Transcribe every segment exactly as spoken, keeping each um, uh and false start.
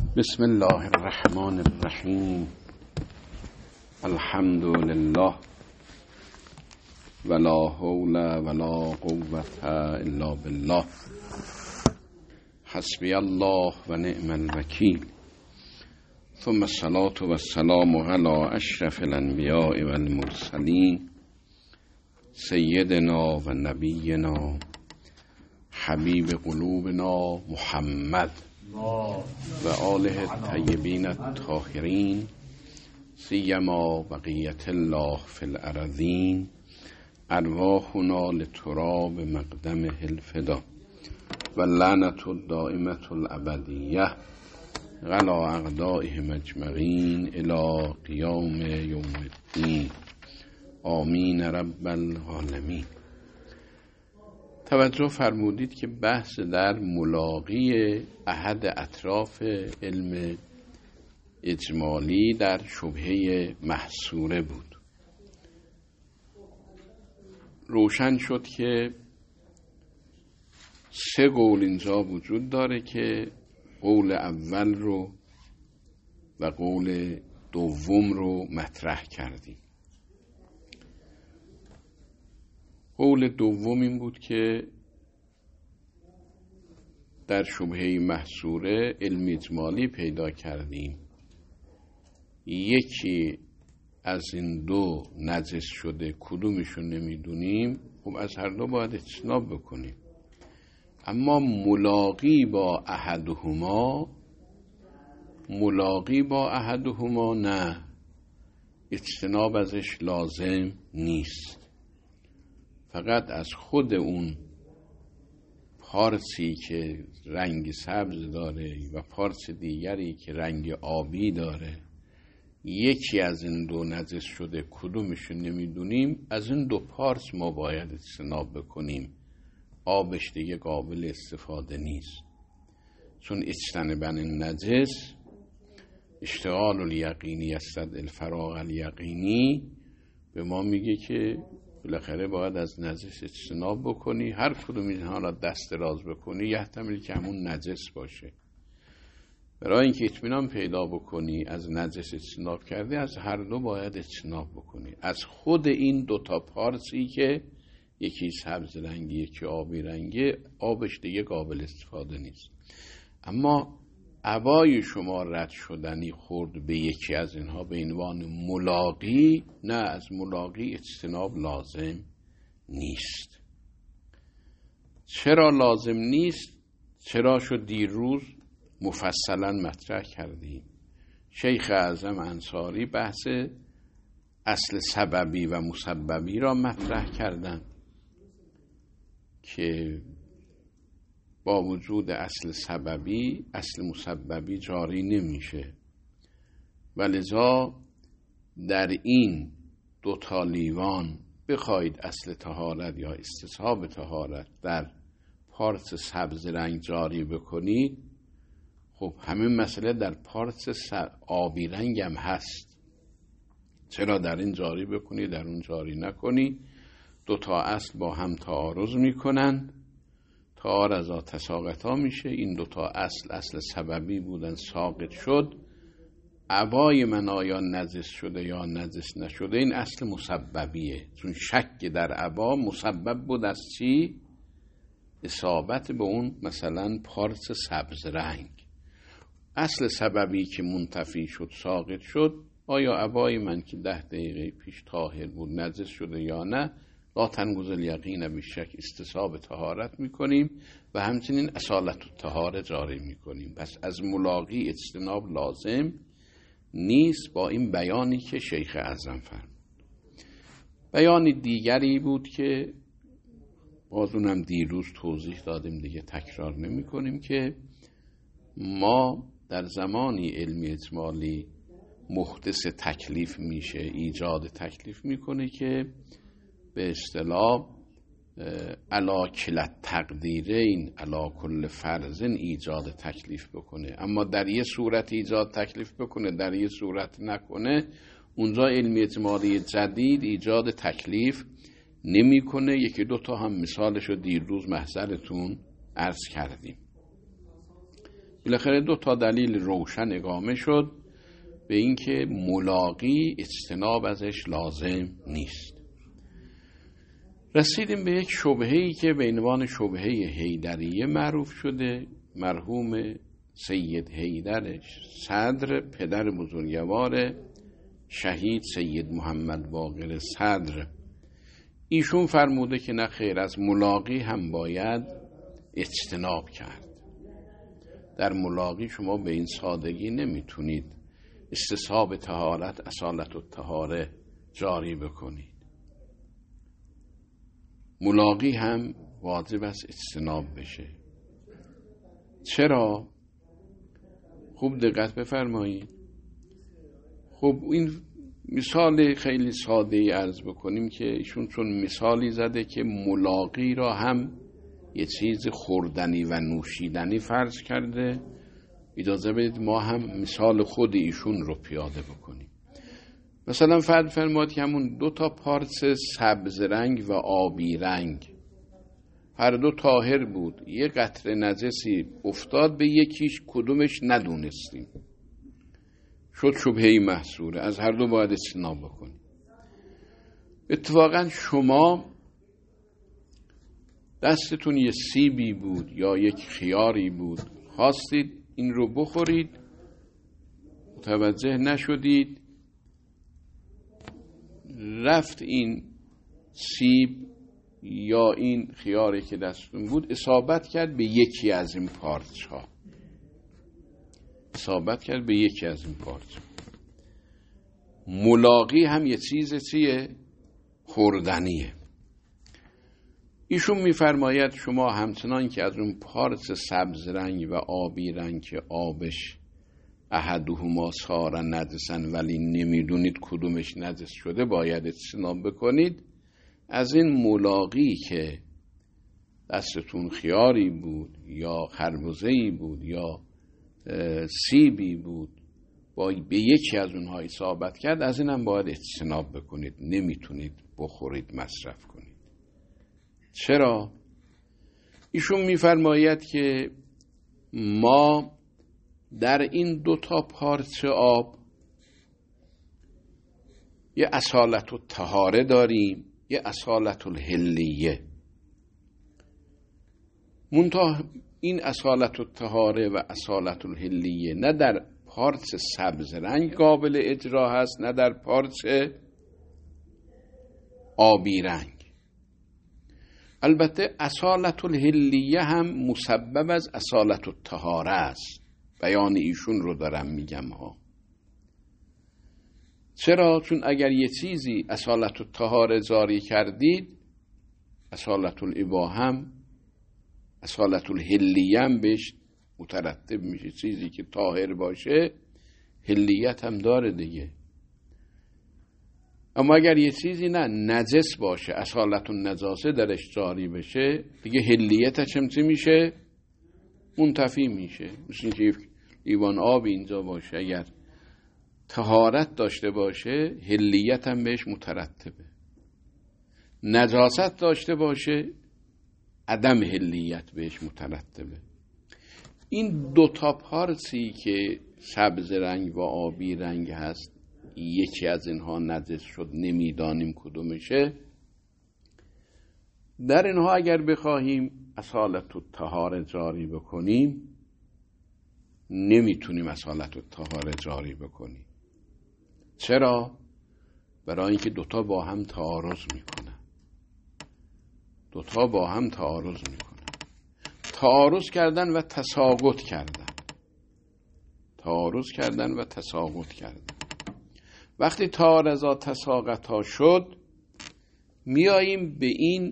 بسم الله الرحمن الرحیم. الحمد لله ولا حول ولا قوة الا بالله. حسبی الله و نعم الوکیل. ثم الصلاة والسلام علی اشرف الانبیاء والمرسلین سیدنا و نبینا حبیب قلوبنا محمد و آله الطیبین الطاهرین سیما بقیت الله فی الارضین ارواحنا لتراب مقدمه الفدا و لعنت الدائمة الابدیه علی اعدائهم اجمعین الی قیام یوم الدین. آمین رب العالمین. توجه فرمودید که بحث در ملاقی احد اطراف علم اجمالی در شبهه محصوره بود. روشن شد که سه قول اینجا وجود داره که قول اول رو و قول دوم رو مطرح کردیم. قول دوم این بود که در شبهه محصوره علم اجمالی پیدا کردیم، یکی از این دو نجس شده، کدومشون نمیدونیم، خب از هر دو باید اجتناب بکنیم. اما ملاقی با احدهما ملاقی با احدهما نه، اجتناب ازش لازم نیست. فقط از خود اون پارسی که رنگ سبز داره و پارس دیگری که رنگ آبی داره، یکی از این دو نجس شده، کدومشون نمیدونیم، از این دو پارس ما باید اجتناب بکنیم. آبش دیگه قابل استفاده نیست، چون اجتنابن النجس اشتغال الیقینی استد الفراغ الیقینی به ما میگه که بالاخره باید از نجس اجتناب بکنی. هر کدوم اینها را دست دراز بکنی یحتمل که همون نجس باشه. برای اینکه اطمینان پیدا بکنی از نجس اجتناب کردی، از هر دو باید اجتناب بکنی. از خود این دوتا پارسی که یکی سبز رنگی یکی آبی رنگی، آبش دیگه قابل استفاده نیست. اما عبای شما رد شدنی خورد به یکی از اینها به عنوان ملاقی، نه، از ملاقی اجتناب لازم نیست. چرا لازم نیست؟ چرا شد دیروز مفصلا مطرح کردیم. شیخ اعظم انصاری بحث اصل سببی و مسببی را مطرح کردند که با وجود اصل سببی اصل مسببی جاری نمیشه، ولذا در این دو تا لیوان بخواید اصل طهارت یا استصحاب طهارت در پارس سبز رنگ جاری بکنید، خب همین مسئله در پارس آبی رنگ هم هست. چرا در این جاری بکنی در اون جاری نکنی؟ دو تا اصل با هم تعارض میکنن، تعارضا تساقطا میشه. این دوتا اصل اصل سببی بودن، ساقط شد. عبای من آیا نجس شده یا نجس نشده، این اصل مسببیه، چون شک در عبا مسبب بود از چی؟ اصابت به اون مثلا پارس سبز رنگ. اصل سببی که منتفی شد، ساقط شد، آیا عبای من که ده دقیقه پیش طاهر بود نجس شده یا نه، لا تنقض الیقین بالشک، استصحاب طهارت میکنیم و همچنین اصالت الطهاره جاری میکنیم. پس از ملاقی اجتناب لازم نیست، با این بیانی که شیخ اعظم فرمود. بیان دیگری بود که باز اونم دیروز توضیح دادیم، دیگه تکرار نمی کنیم، که ما در زمانی علمی اجمالی محدث تکلیف میشه، ایجاد تکلیف میکنه که به اصطلاح علا کلت تقدیرین علا کل فرضن ایجاد تکلیف بکنه. اما در یه صورت ایجاد تکلیف بکنه، در یه صورت نکنه، اونجا علمی اجمالی جدید ایجاد تکلیف نمیکنه. یکی دوتا هم مثالشو دیروز محضرتون عرض کردیم. بالاخره دو تا دلیل روشن اقامه شد به اینکه ملاقی اجتناب ازش لازم نیست. رسیدیم به یک شبهه‌ای که به عنوان شبهه حیدریه معروف شده. مرحوم سید حیدر صدر، پدر بزرگوار شهید سید محمد باقر صدر، ایشون فرموده که نه خیر، از ملاقی هم باید اجتناب کرد. در ملاقی شما به این سادگی نمیتونید استصحاب طهارت، اصالت الطهاره جاری بکنید. ملاقی هم واجب است اجتناب بشه. چرا؟ خوب دقت بفرمایید. خب این مثال خیلی ساده ای عرض بکنیم که ایشون چون مثالی زده که ملاقی را هم یه چیز خوردنی و نوشیدنی فرض کرده، اجازه بدید ما هم مثال خود ایشون رو پیاده بکنیم. مثلا فرض فرمایید که همون دو تا پارچ سبز رنگ و آبی رنگ هر دو طاهر بود، یه قطره نجسی افتاد به یکیش، کدومش ندونستیم، شد شبهه‌ای محصوره، از هر دو باید اجتناب بکنیم. اتفاقا شما دستتون یه سیبی بود یا یک خیاری بود، خواستید این رو بخورید، متوجه نشدید، رفت این سیب یا این خیاری که دستتون بود اصابت کرد به یکی از این پارچ ها اصابت کرد به یکی از این پارچ. ملاقی هم یه چیز چیه؟ خوردنیه. ایشون میفرماید شما همچنان که از اون پارچ سبز رنگ و آبی رنگ که آبش احدهما صار نجسن ولی نمیدونید کدومش نجس شده باید اجتناب بکنید، از این ملاقی که دستتون خیاری بود یا خربزه‌ای بود یا سیبی بود با به یکی از اونها اصابت کرد، از این هم باید اجتناب بکنید، نمیتونید بخورید مصرف کنید. چرا؟ ایشون میفرماید که ما در این دو تا پارچه آب یه اصالت الطهاره داریم، یه اصالت الحلیه. منتها این اصالت الطهاره و اصالت الحلیه نه در پارچ سبز رنگ قابل اجرا هست، نه در پارچ آبی رنگ. البته اصالت الحلیه هم مسبب از اصالت الطهاره است. بیان ایشون رو دارم میگم ها. چرا؟ چون اگر یه چیزی اصالت الطهاره جاری کردید، اصالت الاباحه هم اصالت الحلیه هم بهش مترتب میشه. چیزی که طاهر باشه حلیت هم داره دیگه. اما اگر یه چیزی نه نجس باشه، اصالت النجاسه درش جاری بشه، دیگه حلیتش هم چی میشه؟ منتفی میشه. مثل اینکه لیوان آب اینجا باشه، اگر طهارت داشته باشه حلیت هم بهش مترتبه. نجاست داشته باشه عدم حلیت بهش مترتبه. این دو تا پارچی که سبز رنگ و آبی رنگ هست، یکی از اینها نجس شد، نمیدانیم کدومشه، در اینها اگر بخواهیم اصالت الطهاره جاری بکنیم نمیتونیم اصالت الطهاره جاری بکنیم. چرا؟ برای اینکه دوتا با هم تعارض میکنن. دوتا با هم تعارض میکنن. تعارض کردن و تساقط کردن. تعارض کردن و تساقط کردن. وقتی تعارضا تساقطا شد، میاییم به این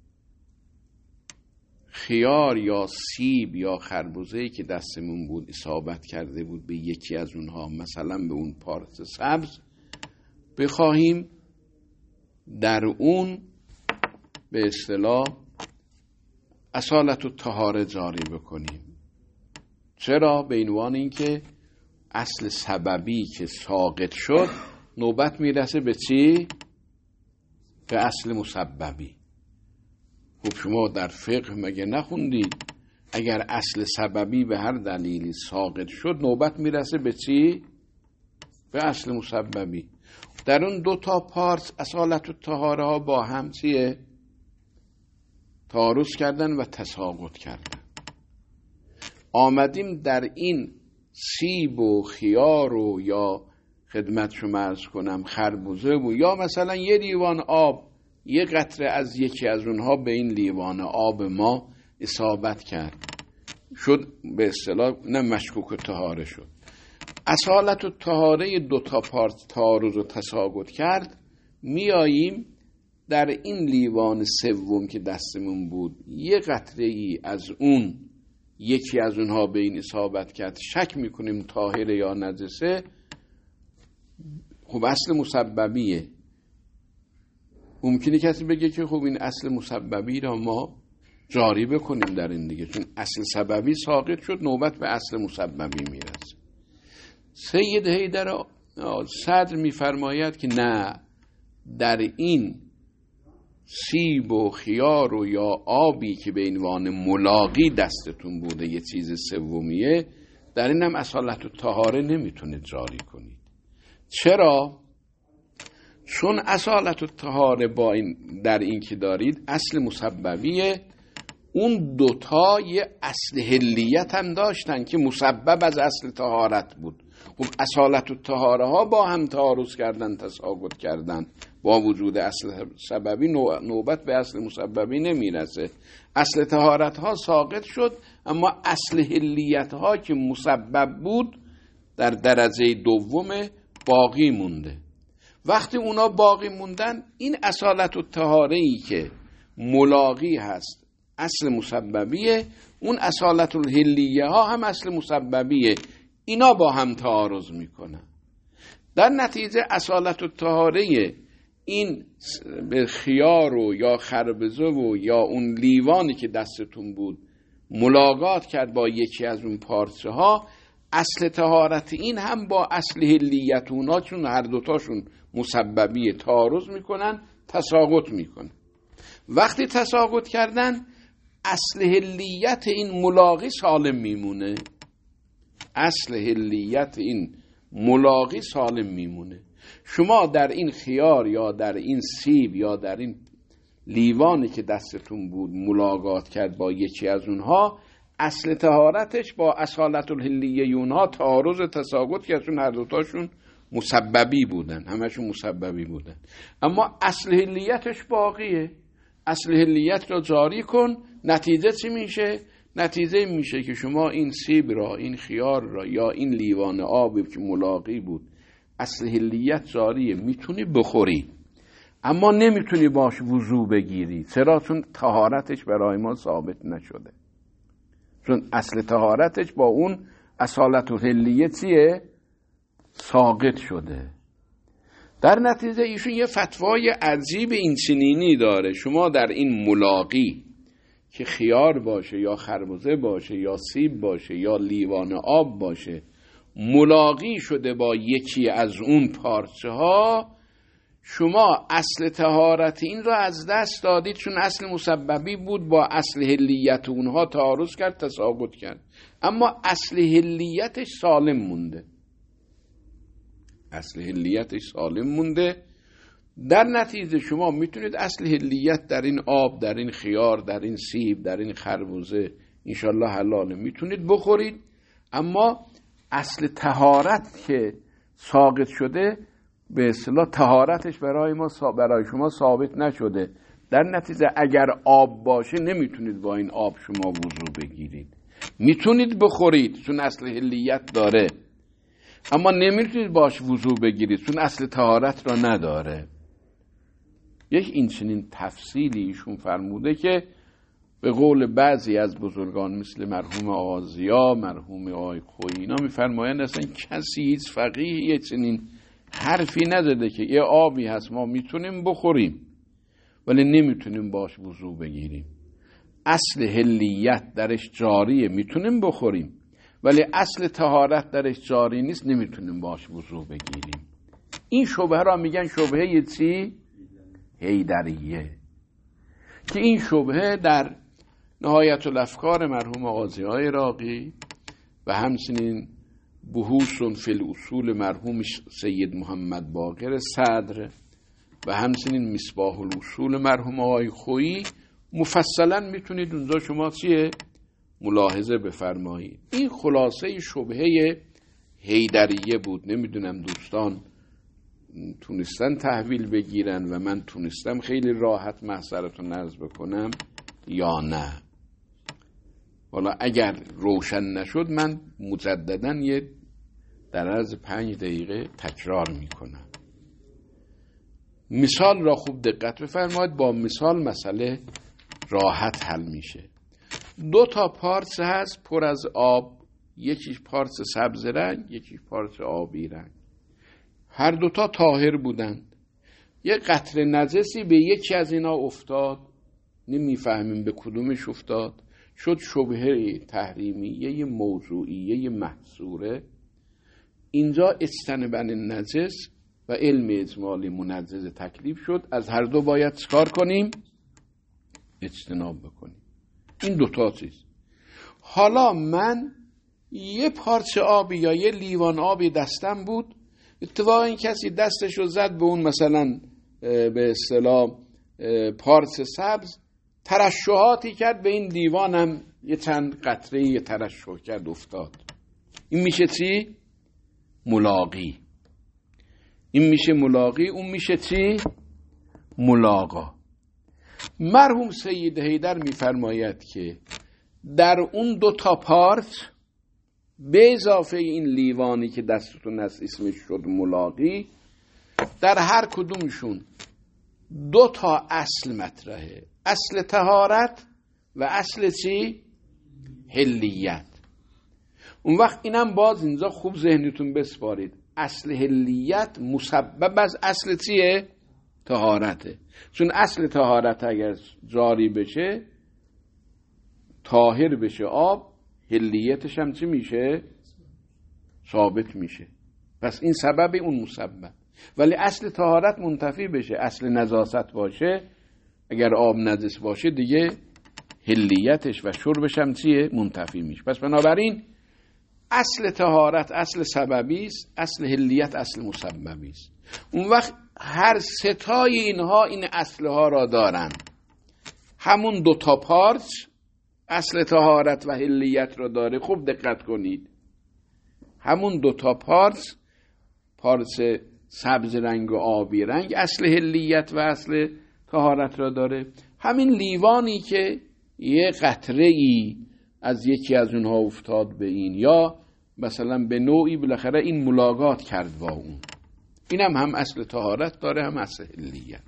خیار یا سیب یا خربزه‌ای که دستمون بود اصابت کرده بود به یکی از اونها، مثلا به اون پارچ سبز، بخواهیم در اون به اصطلاح اصالت الطهاره جاری بکنیم. چرا؟ به عنوان اینکه اصل سببی که ساقط شد نوبت میرسه به چی؟ به اصل مسببی. خب شما در فقه مگه نخوندید اگر اصل سببی به هر دلیلی ساقط شد، نوبت میرسه به چی؟ به اصل مسببی. در اون دو تا پارس اصالت و طهاره ها با هم چیه؟ تعارض کردن و تساقط کردن. آمدیم در این سیب و خیار و یا خدمت شما عرض کنم خربوزه و یا مثلا یه لیوان آب، یه قطره از یکی از اونها به این لیوان آب ما اصابت کرد، شد به اصطلاح نه مشکوک و طهاره شد. اصالت و طهاره دو تا پارت تعارض و تساقط کرد، میاییم در این لیوان سوم که دستمون بود یه قطره ای از اون یکی از اونها به این اصابت کرد، شک میکنیم طاهره یا نجسه. خب اصل مسببیه. ممکنه کسی بگه که خب این اصل مسببی را ما جاری بکنیم در این دیگه، چون اصل سببی ساقط شد، نوبت به اصل مسببی میرسه. سید حیدر صدر میفرماید که نه، در این سیب و خیار و یا آبی که به عنوان ملاقی دستتون بوده یه چیز سومیه، در این هم اصالت و طهاره نمیتونید جاری کنید. چرا؟ چون اصالت و طهاره با این در این که دارید اصل مسببیه، اون دوتا یه اصل حلیت هم داشتن که مسبب از اصل طهارت بود. خب اصالت و طهاره ها با هم تعارض کردن، تساقط کردن، با وجود اصل سببی نوبت به اصل مسببی نمیرسه. اصل طهارت ها ساقط شد، اما اصل حلیت ها که مسبب بود در درجه دوم باقی مونده. وقتی اونا باقی موندن، این اصالت و طهاره‌ای که ملاقی هست اصل مسببیه، اون اصالت الحلیه ها هم اصل مسببیه، اینا با هم تعارض میکنن. در نتیجه اصالت و طهاره این به خیار و یا خربزه و یا اون لیوانی که دستتون بود ملاقات کرد با یکی از اون پارچه ها، اصل طهارت این هم با اصل حلیت اونا، چون هر دوتاشون مسببی، تعارض میکنن، تساقط میکنن. وقتی تساقط کردن، اصل حلیت این ملاقی سالم میمونه. اصل حلیت این ملاقی سالم میمونه. شما در این خیار یا در این سیب یا در این لیوانی که دستتون بود ملاقات کرد با یکی از اونها، اصل طهارتش با اصالت الحلیه اونها تعارض تساقط کرد، چون هر دوتاشون مسببی بودن، همشون مسببی بودن. اما اصل حلیتش باقیه. اصل حلیت را جاری کن، نتیجه چی میشه؟ نتیجه میشه که شما این سیب را، این خیار را یا این لیوان آبی که ملاقی بود اصل حلیت جاریه، میتونی بخوری، اما نمیتونی باش وضو بگیری. چرا؟ چون طهارتش برای ما ثابت نشده، چون اصل طهارتش با اون اصالت الحلیه چیه؟ ساقط شده. در نتیجه ایشون یه فتوای عجیب این چنینی داره. شما در این ملاقی که خیار باشه یا خربزه باشه یا سیب باشه یا لیوان آب باشه، ملاقی شده با یکی از اون پارچه ها، شما اصل طهارت این را از دست دادید، چون اصل مسببی بود، با اصل حلیت اونها تعارض کرد، تساقط کرد، اما اصل حلیتش سالم مونده. اصل حلیتش سالم مونده. در نتیجه شما میتونید اصل حلیت در این آب، در این خیار، در این سیب، در این خربوزه انشالله حلاله، میتونید بخورید، اما اصل طهارت که ساقط شده به اصطلاح طهارتش برای ما برای شما ثابت نشده. در نتیجه اگر آب باشه نمیتونید با این آب شما وضو بگیرید. میتونید بخورید چون اصل حلیت داره، اما نمیتونید باش وضو بگیرید چون اصل طهارت را نداره. یک این چنین تفصیلی ایشون فرموده که به قول بعضی از بزرگان مثل مرحوم آقا ضیا، مرحوم آقای خویی، اینا میفرمایند اصلا کسی هیچ فقیه یه چنین حرفی نداده که یه آبی هست ما میتونیم بخوریم ولی نمیتونیم باش وضو بگیریم. اصل حلیت درش جاریه، میتونیم بخوریم، ولی اصل طهارت درش جاری نیست، نمیتونیم باش وضو بگیریم. این شبهه را میگن شبهه چی؟ حیدریه. که این شبهه در نهایت الافکار مرحوم آقا ضیاء عراقی و همچنین بحوث فی الاصول مرحوم سید محمد باقر صدر و همچنین مصباح الاصول مرحوم آقای خویی مفصلا میتونید اونجا شما چیه ملاحظه بفرمایید. این خلاصه شبهه حیدریه بود. نمیدونم دوستان تونستن تحویل بگیرن و من تونستم خیلی راحت محضرتون عرض بکنم یا نه. حالا اگر روشن نشد من مجددا یه در عرض پنج دقیقه تکرار میکنم. مثال را خوب دقت بفرمایید. با مثال مسئله راحت حل میشه. دو تا پارچه هست پر از آب، یکیش پارچه سبز رنگ، یکیش پارچه آبی رنگ. هر دوتا طاهر بودند. یه قطره نجسی به یکی از اینا افتاد، نمیفهمیم به کدومش افتاد، شد شبهه تحریمیه موضوعیه محصوره. اینجا اجتنبن نجس و علم اجمالی منجز تکلیف شد. از هر دو باید چکار کنیم؟ اجتناب بکنیم. این دوتا چیز. حالا من یه پارچه آبی یا یه لیوان آبی دستم بود، اتفاقا این کسی دستشو زد به اون مثلا به اصطلاح پارچه سبز، ترشحاتی کرد به این لیوانم یه چند قطره یه ترشح کرد افتاد. این میشه چی؟ ملاقی. این میشه ملاقی، اون میشه چی؟ ملاقا. مرحوم سید حیدر میفرماید که در اون دو تا پارچ به اضافه این لیوانی که دستتون هست اسمش شد ملاقی، در هر کدومشون دو تا اصل مطرحه. اصل طهارت و اصل چی؟ حلیت. اون وقت اینم باز اینجا خوب ذهنتون بسپارید. اصل حلیت مسبب از اصل چیه؟ طهارته. چون اصل طهارت اگر جاری بشه، طاهر بشه آب، حلیتش هم چی میشه؟ ثابت میشه. پس این سبب اون مسبب. ولی اصل طهارت منتفی بشه، اصل نجاست باشه، اگر آب نجس باشه دیگه حلیتش و شربش هم چیه؟ منتفی میشه. پس بنابراین اصل طهارت اصل سببی است، اصل حلیت اصل مسببی است. اون وقت هر ستای اینها این اصلها را دارن. همون دو تا پارچ اصل طهارت و حلیت را داره. خوب دقت کنید. همون دو تا پارچ، پارچ سبز رنگ و آبی رنگ، اصل حلیت و اصل طهارت را داره. همین لیوانی که یه قطره ای از یکی از اونها افتاد به این، یا مثلا به نوعی بالاخره این ملاقات کرد با اون، اینم هم اصل طهارت داره هم اصل حلیت.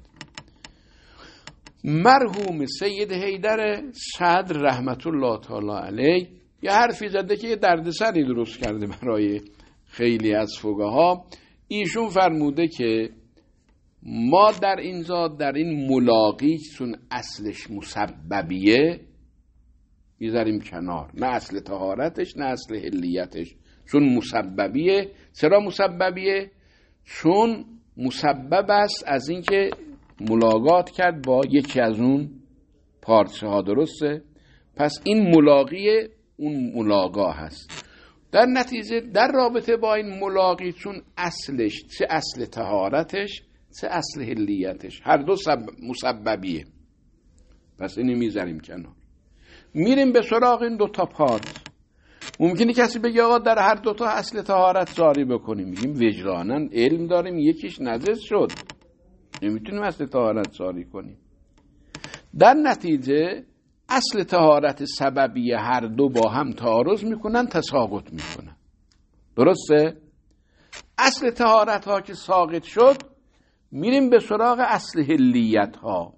مرحوم سید حیدر صدر رحمت الله تعالی علیه یه حرفی زده که یه دردسری درست کرده برای خیلی از فقها. ایشون فرموده که ما در اینجا در این ملاقی چون اصلش مسببیه میذاریم کنار، نه اصل طهارتش نه اصل حلیتش، چون مسببیه. چرا مسببیه؟ چون مسبب است از اینکه ملاقات کرد با یکی از اون پارچه ها. درسته؟ پس این ملاقی اون ملاقا هست. در نتیجه در رابطه با این ملاقی، چون اصلش چه اصل طهارتش چه اصل حلیتش هر دو مسببیه، پس اینو میذاریم کنار. میریم به سراغ این دو تا پارچ. ممکنه کسی بگه آقا در هر دو تا اصل طهارت جاری بکنیم. میگیم وجداناً علم داریم یکیش نجس شد، نمیتونیم اصل طهارت جاری کنیم. در نتیجه اصل طهارت سببی هر دو با هم تعارض میکنن، تساقط میکنن. درسته؟ اصل طهارت ها که ساقط شد، میریم به سراغ اصل حلیت ها.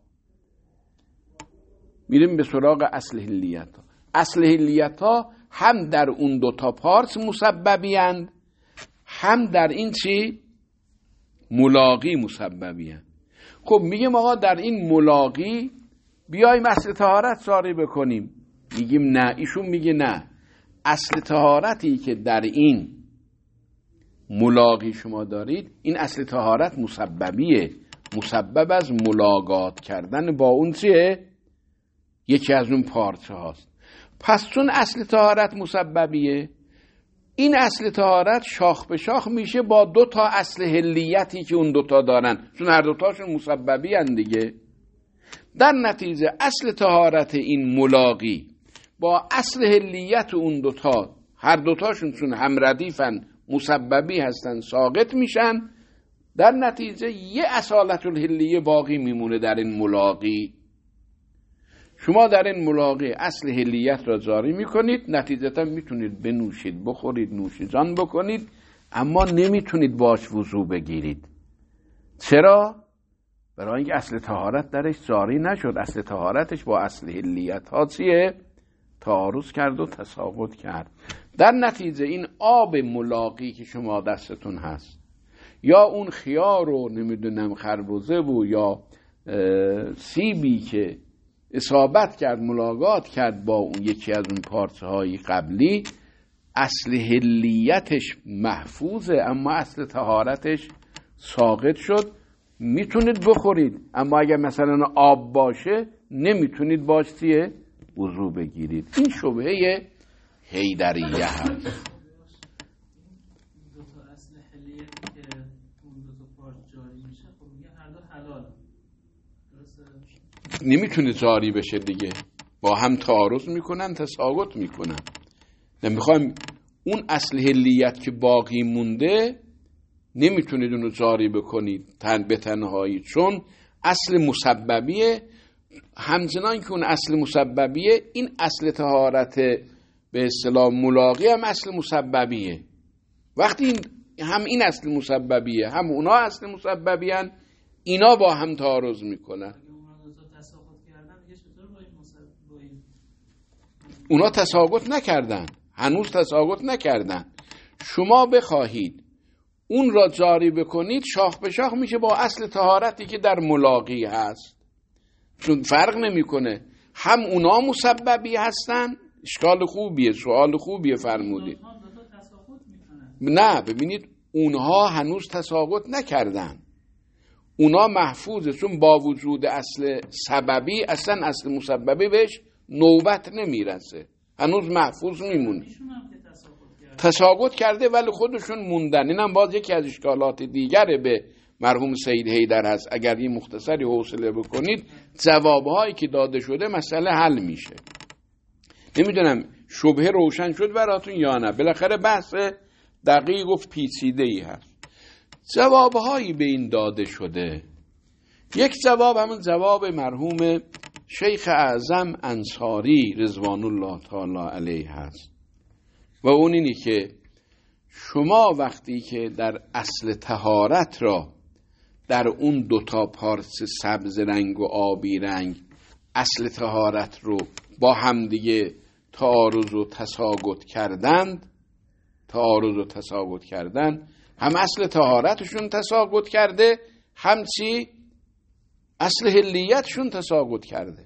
میریم به سراغ اصل حلیت ها. اصل حلیت ها هم در اون دو تا پارچ مسببی اند، هم در این چی؟ ملاقی مسببی اند. خب میگیم آقا در این ملاقی بیایم اصل طهارت جاری بکنیم. میگیم نه. ایشون میگه نه، اصل طهارتی که در این ملاقی شما دارید، این اصل طهارت مسببیه، مسبب از ملاقات کردن با اون چیه؟ یکی از اون پارچه هاست. پس چون اصل طهارت مسببیه، این اصل طهارت شاخ به شاخ میشه با دو تا اصل حلیتی که اون دوتا دارن، چون هر دوتاشون مسببی هن دیگه. در نتیجه اصل طهارت این ملاقی با اصل حلیت اون دوتا، هر دوتاشون چون هم ردیفن مسببی هستن، ساقط میشن. در نتیجه یه اصالت الحلیه باقی میمونه در این ملاقی. شما در این ملاقی اصل حلیت را جاری میکنید، نتیجتا میتونید بنوشید، بخورید، نوش جان بکنید، اما نمیتونید باش وضو بگیرید. چرا؟ برای اینکه اصل طهارت درش جاری نشد. اصل طهارتش با اصل حلیت ها چیه؟ تعارض کرد و تساقط کرد. در نتیجه این آب ملاقی که شما دستتون هست، یا اون خیار و نمیدونم خربزه و یا سیبی که اصابت کرد، ملاقات کرد با اون یکی از اون پارچه های قبلی، اصل حلیتش محفوظه اما اصل طهارتش ساقط شد. میتونید بخورید، اما اگر مثلا آب باشه نمیتونید باش چیه؟ وضو بگیرید. این شبهه حیدریه هست. نمیتونه جاری بشه دیگه، با هم تعارض میکنن، تساقط میکنن. نمیخوایم اون اصل حلیت که باقی مونده نمیتونید اونو جاری بکنید تن به تنهایی، چون اصل مسببیه. همچنان که اون اصل مسببیه، این اصل طهارت به اصطلاح ملاقی هم اصل مسببیه. وقتی این هم این اصل مسببیه هم اونا اصل مسببیان، اینا با هم تعارض میکنن. اونا تساقط نکردن، هنوز تساقط نکردن. شما بخواهید اون را جاری بکنید، شاخ به شاخ میشه با اصل طهارتی که در ملاقی هست، چون فرق نمیکنه. هم اونا مسببی هستن. اشکال خوبیه، سوال خوبیه فرمودید. نه ببینید، اونها هنوز تساقط نکردن، اونا محفوظه، چون با وجود اصل سببی اصلا اصل مسببی بهش نوبت نمیرسه، هنوز محفوظ میمونه. تساقط کرده ولی خودشون موندن. اینم باز یکی از اشکالات دیگره به مرحوم سید حیدر هست. اگر یه مختصری حوصله بکنید، جوابهایی که داده شده مسئله حل میشه. نمیدونم شبهه روشن شد براتون یا نه. بالاخره بحث دقیق و پیچیده ای هست. جوابهایی به این داده شده. یک جواب همون جواب مرحوم شیخ اعظم انصاری رضوان الله تعالی علیه هست، و اون اینی که شما وقتی که در اصل طهارت را در اون دوتا پارچه سبز رنگ و آبی رنگ اصل طهارت رو با همدیگه تعارض و تساقط کردند، تعارض و تساقط کردند، هم اصل طهارتشون تساقط کرده، هم چی؟ اصل حلیتشون تساقط کرده.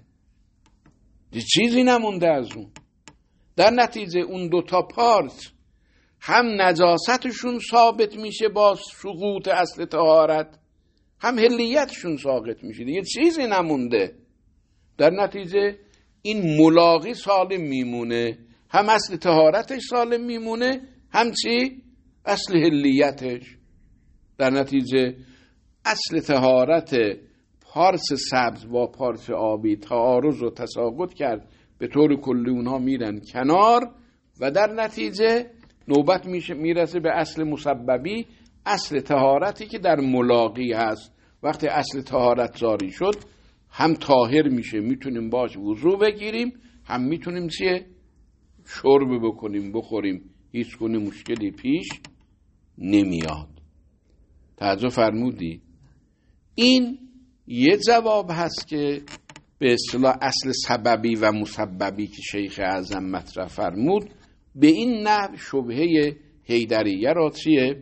چیزی نمونده از اون. در نتیجه اون دوتا پارت هم نجاستشون ثابت میشه با سقوط اصل طهارت، هم حلیتشون ساقط میشه، دیگه چیزی نمونده. در نتیجه این ملاقی سالم میمونه، هم اصل طهارتش سالم میمونه، هم چی؟ اصل حلیتش. در نتیجه اصل طهارت پارس سبز با پارس آبی تعارض و تساقط کرد، به طور کلی اونها میرن کنار و در نتیجه نوبت میشه میرسه به اصل مسببی، اصل طهارتی که در ملاقی هست. وقتی اصل طهارت جاری شد، هم طاهر میشه، میتونیم باش وضو بگیریم، هم میتونیم چیه؟ شرب بکنیم، بخوریم، هیچ گونه مشکلی پیش نمیاد. توجه فرمودی؟ این یه جواب هست که به اصطلاح اصل سببی و مسببی که شیخ اعظم مطرح فرمود، به این نحو شبهه حیدریه را چیه؟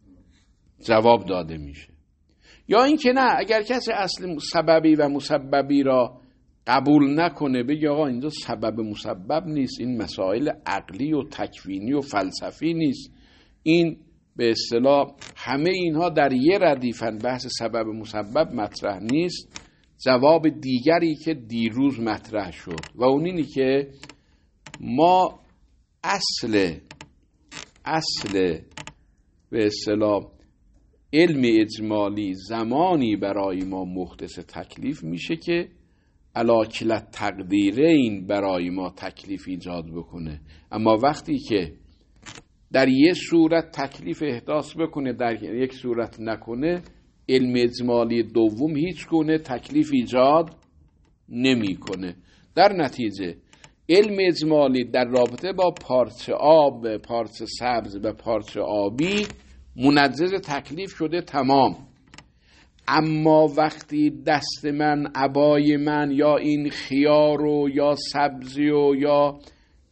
جواب داده میشه. یا این که نه، اگر کسی اصل سببی و مسببی را قبول نکنه، بگه آقا اینجا سبب مسبب نیست، این مسائل عقلی و تکوینی و فلسفی نیست، این به اصطلاح همه اینها در یه ردیفن، بحث سبب مسبب مطرح نیست، جواب دیگری که دیروز مطرح شد و اون اینی که ما اصل اصل به اصطلاح علم اجمالی زمانی برای ما محدث تکلیف میشه که علاکلت تقدیرین برای ما تکلیف ایجاد بکنه. اما وقتی که در یک صورت تکلیف احداث بکنه در یک صورت نکنه، علم اجمالی دوم هیچ گونه تکلیف ایجاد نمیکنه. در نتیجه علم اجمالی در رابطه با پارچه آب، پارچه سبز و پارچه آبی منجز تکلیف شده تمام. اما وقتی دست من، عبای من یا این خیار و یا سبزی و یا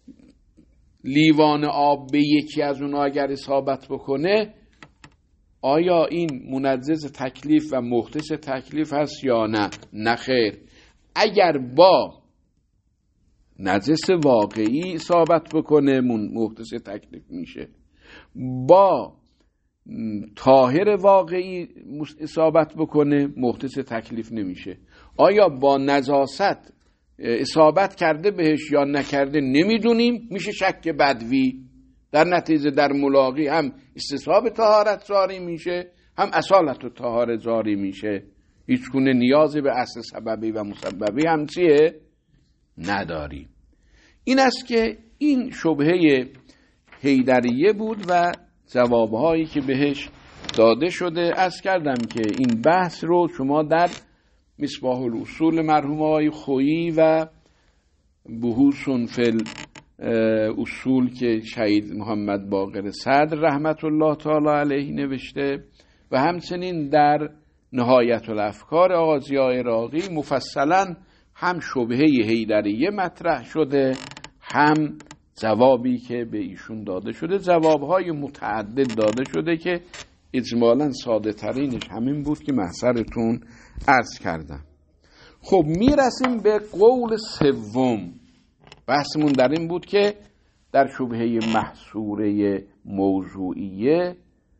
لیوان آب به یکی از اونها اگر اصابت بکنه، آیا این منجز تکلیف و محدث تکلیف هست یا نه؟ نه خیر. اگر با نجس واقعی اصابت بکنه محدث تکلیف میشه، با طاهر واقعی اصابت بکنه محدث تکلیف نمیشه. آیا با نجاست اصابت کرده بهش یا نکرده نمیدونیم، میشه شک بدوی. در نتیجه در ملاقی هم استصحاب طهارت جاری میشه، هم اصالت و طهارت جاری میشه. هیچ گونه نیازی به اصل سببی و مسببی هم چیه؟ نداریم. این است که این شبهه حیدریه بود و جوابهایی که بهش داده شده. عرض کردم که این بحث رو شما در مصباح الاصول مرحوم آقای خویی و بحوث فی اصول که شهید محمد باقر صدر رحمت الله تعالی علیه نوشته و همچنین در نهایت الافکار آقا ضیاء عراقی مفصلا هم شبهه حیدریه مطرح شده، هم جوابی که به ایشون داده شده. جوابهای متعدد داده شده که اجمالاً ساده ترینش همین بود که محضرتون عرض کردم. خب میرسیم به قول سوم. بحثمون در این بود که در شبهه محصوره موضوعیه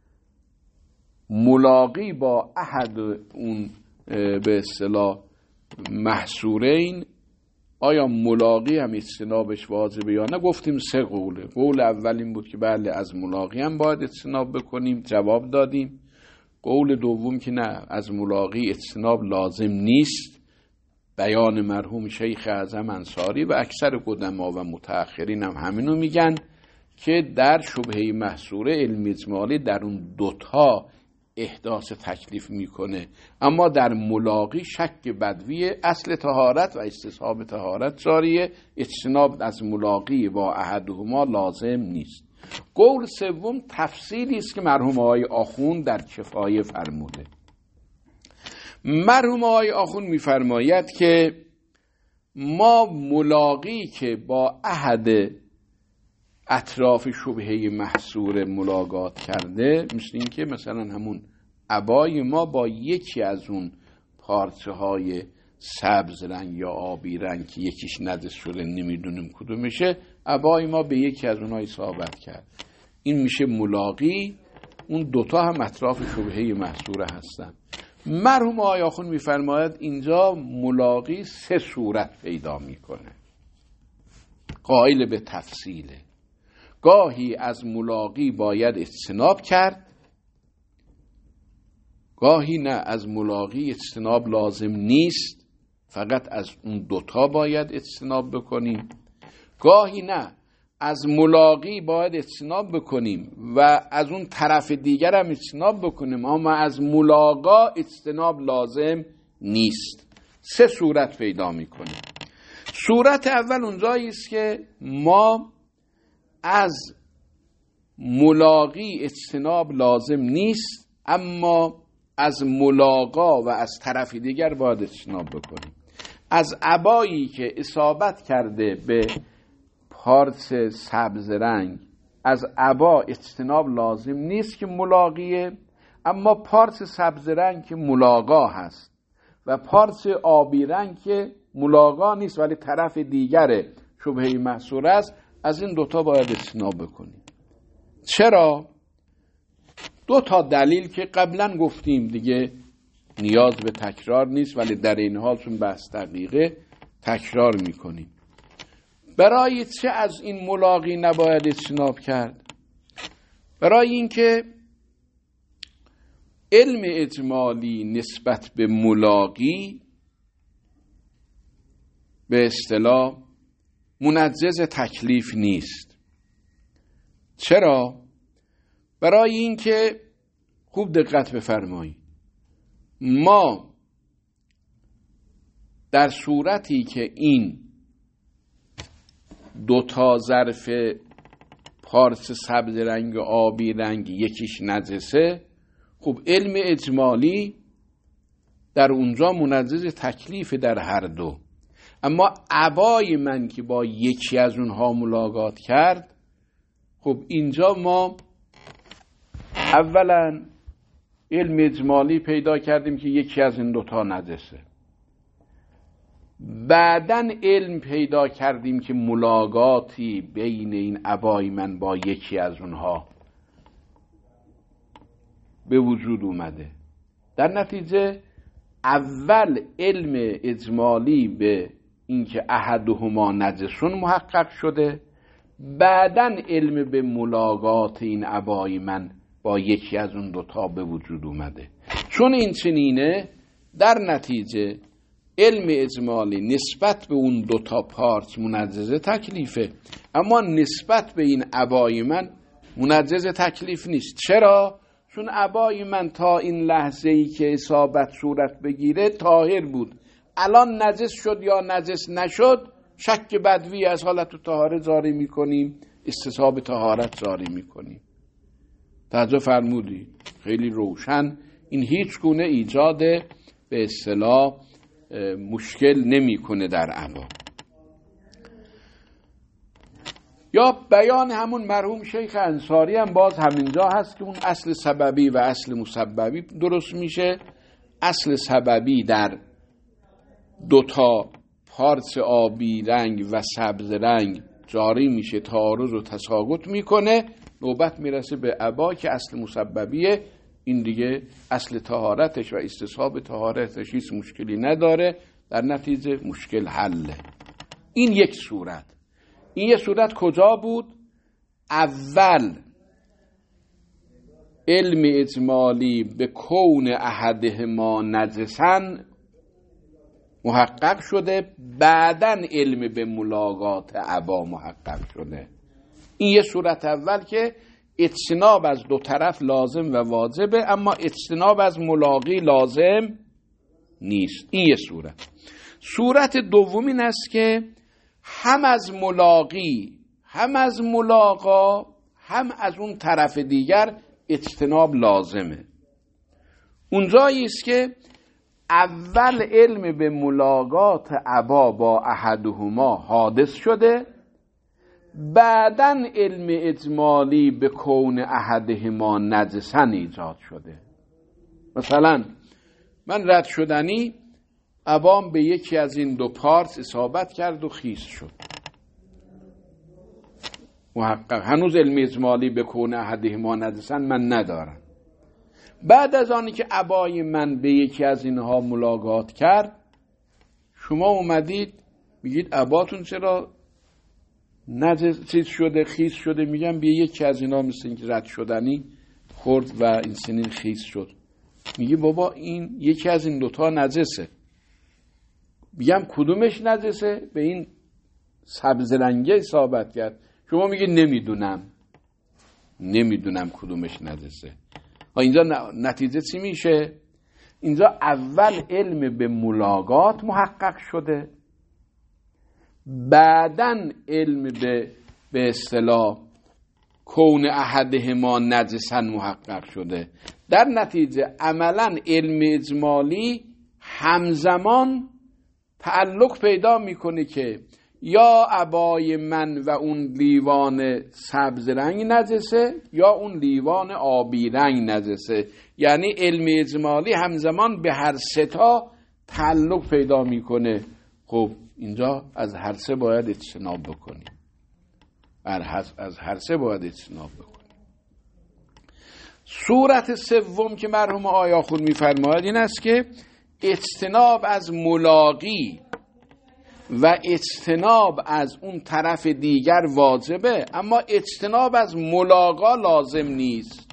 ملاقی با احد اون به اصطلاح محصورین، آیا ملاقی هم اجتنابش واجبه یا نه؟ گفتیم سه قوله. قول اول این بود که بله از ملاقی هم باید اجتناب بکنیم، جواب دادیم. قول دوم که نه، از ملاقی اجتناب لازم نیست، بیان مرحوم شیخ اعظم انصاری و اکثر قدما و متأخرین هم همینو میگن که در شبهه محصوره علم اجمالی در اون دوتا احداث تکلیف میکنه، اما در ملاقی شک بدوی اصل طهارت و استصحاب طهارت جاریه، اجتناب از ملاقی با احدهما لازم نیست. قول سوم تفصیلی است که مرحوم آقای آخوند در کفایه فرموده. مرحوم آقای آخوند میفرماید که ما ملاقی که با احد اطراف شبهه محصور ملاقات کرده، مثل این که مثلا همون عبای ما با یکی از اون پارچه های سبز رنگ یا آبی رنگ که یکیش نجس شده نمیدونیم کدومشه، عبای ما به یکی از اونها اصابت کرد، این میشه ملاقی. اون دوتا هم اطراف شبهه محصوره هستن. مرحوم آقای آخوند میفرماید اینجا ملاقی سه صورت پیدا میکنه، قائل به تفصیله. گاهی از ملاقی باید اجتناب کرد، گاهی نه، از ملاقی اجتناب لازم نیست، فقط از اون دوتا باید اجتناب بکنیم. گاهی نه، از ملاقی باید اجتناب بکنیم و از اون طرف دیگر هم اجتناب بکنیم، اما از ملاقا اجتناب لازم نیست. سه صورت پیدا میکنه. صورت اول اونجایی است که ما از ملاقی اجتناب لازم نیست، اما از ملاقا و از طرف دیگر باید اجتناب بکنیم. از عبایی که اصابت کرده به پارچه سبز رنگ، از عبا اجتناب لازم نیست که ملاقیه، اما پارچه سبز رنگ که ملاقا هست و پارچه آبی رنگ که ملاقا نیست ولی طرف دیگر شبهه محصوره است، از این دوتا باید اجتناب بکنیم. چرا؟ دو تا دلیل که قبلا گفتیم دیگه، نیاز به تکرار نیست، ولی در این حال چون بحث دقیقه تکرار میکنیم. برای چه از این ملاقی نباید اجتناب کرد؟ برای اینکه علم اجمالی نسبت به ملاقی به اصطلاح منجز تکلیف نیست. چرا؟ برای اینکه خوب دقت بفرمایید، ما در صورتی که این دو تا ظرف پارس سبز رنگ و آبی رنگ یکیش نجسه، خب علم اجمالی در اونجا منجز تکلیف در هر دو. اما عبای من که با یکی از اونها ملاقات کرد، خب اینجا ما اولا علم اجمالی پیدا کردیم که یکی از این دوتا نجسه، بعدن علم پیدا کردیم که ملاقاتی بین این عبای من با یکی از اونها به وجود اومده. در نتیجه اول علم اجمالی به اینکه احدهما نجسون محقق شده، بعدن علم به ملاقات این عبای من با یکی از اون دوتا به وجود اومده. چون این چنینه، در نتیجه علم اجمالی نسبت به اون دوتا پارت منجز تکلیفه، اما نسبت به این عبای من منجز تکلیف نیست. چرا؟ چون عبای من تا این لحظه ای که اصابت صورت بگیره طاهر بود، الان نجس شد یا نجس نشد، شک بدوی از حالت طهارت جاری میکنیم، استصحاب طهارت جاری میکنیم. توجه فرمودید؟ خیلی روشن. این هیچ گونه ایجاد به اصطلاح مشکل نمیکنه در عبا. یا بیان همون مرحوم شیخ انصاری هم باز همینجا هست که اون اصل سببی و اصل مسببی درست میشه. اصل سببی در دوتا پارس آبی رنگ و سبز رنگ جاری میشه، تعارض و تساقط میکنه، نوبت میرسه به عبا که اصل مسببیه. این دیگه اصل طهارتش و استصحاب طهارتش هیچ مشکلی نداره، در نتیجه مشکل حله. این یک صورت. این یک صورت کجا بود؟ اول علم اجمالی به کون احدهما نجسن محقق شده، بعدن علم به ملاقات عبا محقق شده. این یه صورت اول که اجتناب از دو طرف لازم و واجبه، اما اجتناب از ملاقی لازم نیست. این یه صورت. صورت دوم این است که هم از ملاقی هم از ملاقا هم از اون طرف دیگر اجتناب لازمه. اونجایی است که اول علم به ملاقات عبا با احدهما حادث شده، بعدن علم اجمالی به کون احدهما نجسن ایجاد شده. مثلا من رد شدنی عبام به یکی از این دو پارس اصابت کرد و خیس شد، محقق هنوز علم اجمالی به کون احدهما نجسن من ندارم. بعد از آنی که عبای من به یکی از اینها ملاقات کرد، شما اومدید میگید عباتون چرا نجس شده، خیس شده؟ میگم به یکی از اینا مثل اینکه رد شدنی خورد و این سنین خیس شد. میگه بابا این یکی از این دوتا نجسه. میگم کدومش نجسه؟ به این سبز رنگه اصابت کرد. شما میگه نمیدونم نمیدونم کدومش نجسه. اینجا نتیجه چی میشه؟ اینجا اول علم به ملاقات محقق شده، بعدن علم به به اصطلاح کون احدهما نجسن محقق شده. در نتیجه عملا علم اجمالی همزمان تعلق پیدا میکنه که یا عبای من و اون لیوان سبز رنگ نجسه یا اون لیوان آبی رنگ نجسه. یعنی علم اجمالی همزمان به هر سه تا تعلق پیدا میکنه. خب اینجا از هر سه باید اجتناب بکنیم، از هر سه باید اجتناب بکنیم. صورت سوم که مرحوم آیاخون میفرماید این است که اجتناب از ملاقی و اجتناب از اون طرف دیگر واجبه، اما اجتناب از ملاقا لازم نیست.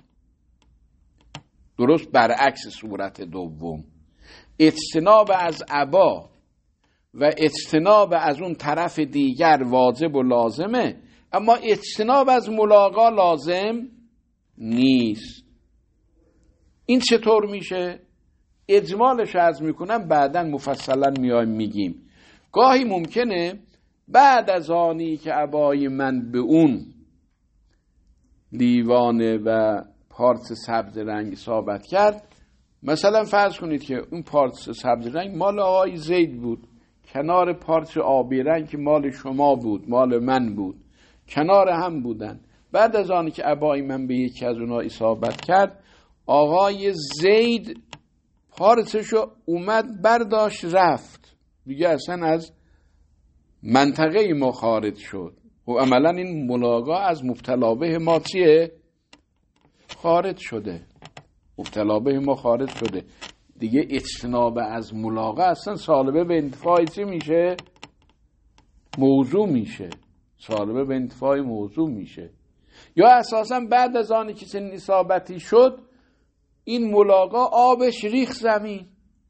درست برعکس صورت دوم، اجتناب از عبا و اجتناب از اون طرف دیگر واجب و لازمه، اما اجتناب از ملاقا لازم نیست. این چطور میشه؟ اجمالش عرض میکنم، بعداً مفصلا میایم میگیم. گاهی ممکنه بعد از آنی که عبای من به اون لیوانه و پارچ سبز رنگ ثابت کرد، مثلا فرض کنید که اون پارچ سبز رنگ مال آقای زید بود، کنار پارچ آبی رنگ که مال شما بود، مال من بود، کنار هم بودن. بعد از آنی که عبای من به یکی از اونها اصابت کرد، آقای زید پارچشو اومد برداشت رفت، دیگه اصلا از منطقه ما خارج شد. و عملا این ملاقا از مبتلا به ما چیه؟ خارج شده. مبتلا به ما خارج شده دیگه. اجتناب از ملاقا اصلا سالبه به انتفاع چی میشه؟ موضوع میشه. سالبه به انتفاع موضوع میشه. یا اساسا بعد از آنی که چنین اصابتی شد، این ملاقا آبش ریخ زمین.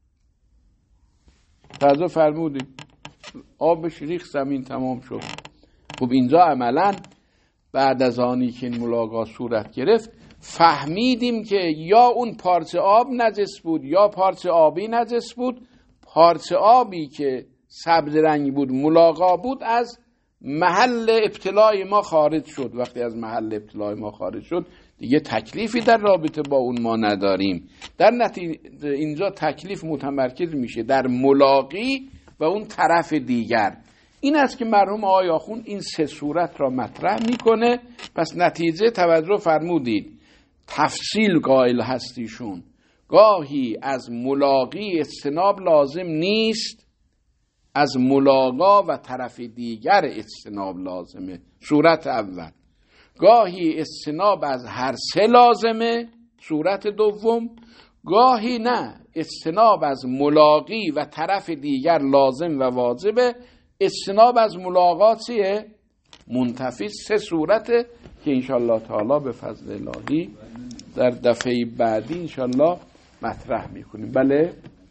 تازه فرمودیم آبش ریخ زمین، تمام شد. خب اینجا عملا بعد از آنی که این ملاقا صورت گرفت، فهمیدیم که یا اون پارچه آب نجس بود یا پارچه آبی نجس بود. پارچه آبی که سبز رنگ بود، ملاقا بود، از محل ابتلای ما خارج شد. وقتی از محل ابتلای ما خارج شد، دیگه تکلیفی در رابطه با اون ما نداریم. در نتیجه اینجا تکلیف متمرکز میشه در ملاقی و اون طرف دیگر. این است که مرحوم آقای آخوند این سه صورت را مطرح میکنه. پس نتیجه توجه فرمودید، تفصیل قائل هستیشون. گاهی از ملاقی اجتناب لازم نیست، از ملاقا و طرف دیگر اجتناب لازمه. صورت اول. گاهی اجتناب از هر سه لازمه، صورت دوم. گاهی نه، اجتناب از ملاقی و طرف دیگر لازم و واجبه، اجتناب از ملاقاتیه منتفی. سه صورته که انشالله تعالی به فضل الهی در دفعه بعدی انشالله مطرح میکنیم. بله،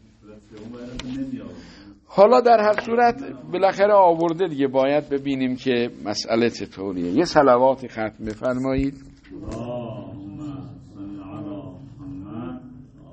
حالا در هر صورت بالاخره آورده دیگه، باید ببینیم که مسئله چطوریه. یه صلوات ختم بفرمایید.